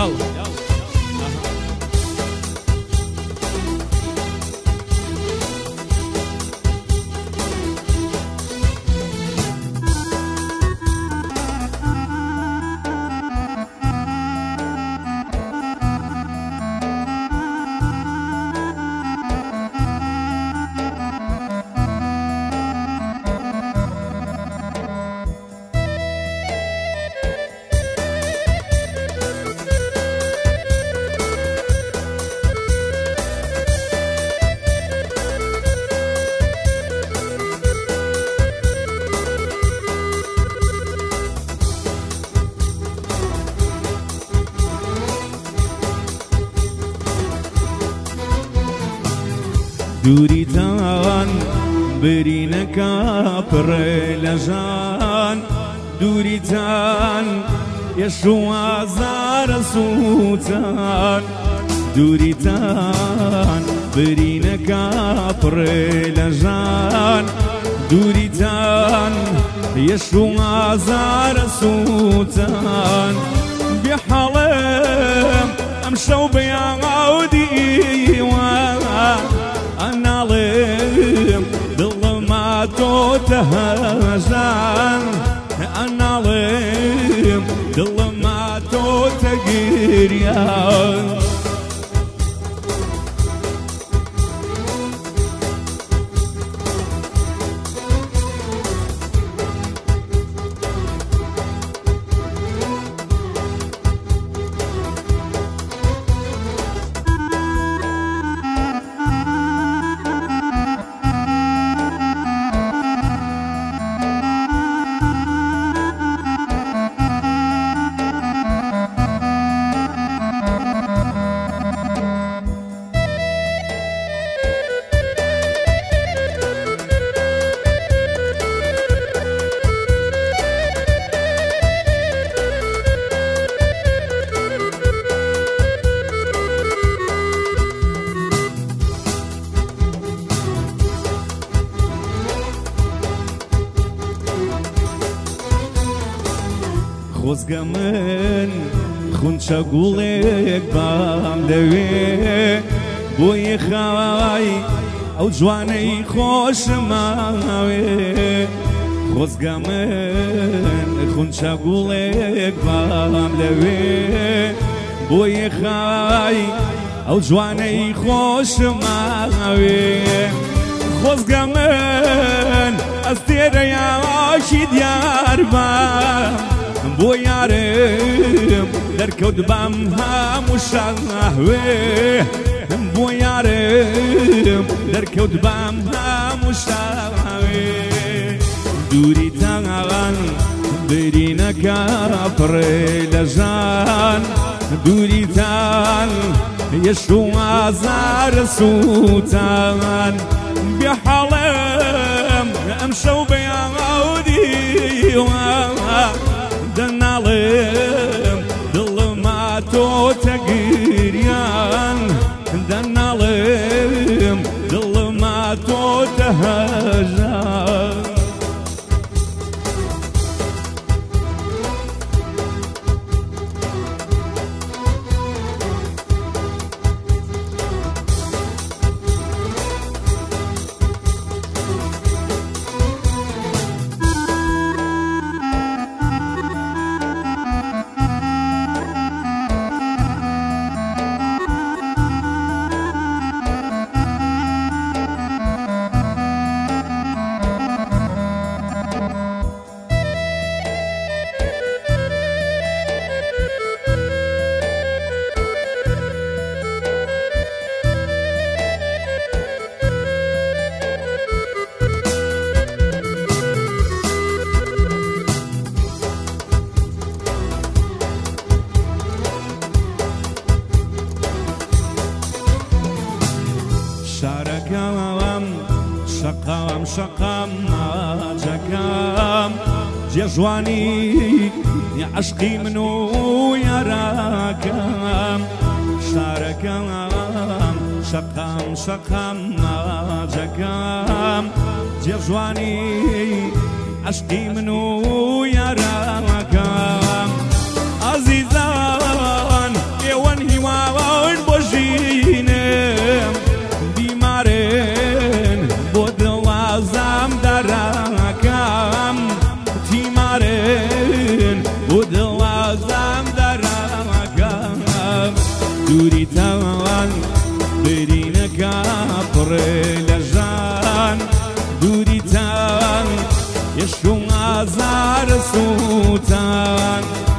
يلا دوریتان برینەکە پڕێ لە ژان دوریتان یەش و ئازارە سووتان دوریتان برینەکە پڕێ لە ژان دوریتان یەش و ئازارە سووتان بێحەڵێم ئەم شەو بەیاغاودی أنالم ظلما توتهزان أنالم ظلما توتقريان خۆزگە من خونچە گوڵێک بام دەوێ بۆی خای ئەو جوانەی خۆشماوێ خۆزگە من خونچە گوڵێک بام دەوێ بۆی خای ئەو جوانەی خۆشماوێ خۆزگە من ئەستێرە یاواشی دیار بام بۆ یارم دەرکەوت بام هەموو شەهوێ بۆ یارم دەرکەوت بام هەموو شەهوێ دووریتان برینەکە پڕێ لە ژان دووریتان یەش و ئازارە سووتان بێحەڵێم ئەم شەو بەیاغاودی دەناڵێم دڵما تۆتەگریان دەناڵێم دڵما تۆتەهەژان شارەکەم شەقام شەقام ناجەکەم جێژوانی عەشقی من و یاراکەم شارەکەم شەقام شەقام ناجەکەم جێژوانی عەشقی من و یاراکەم عەزیزان يشو ئازار سووتان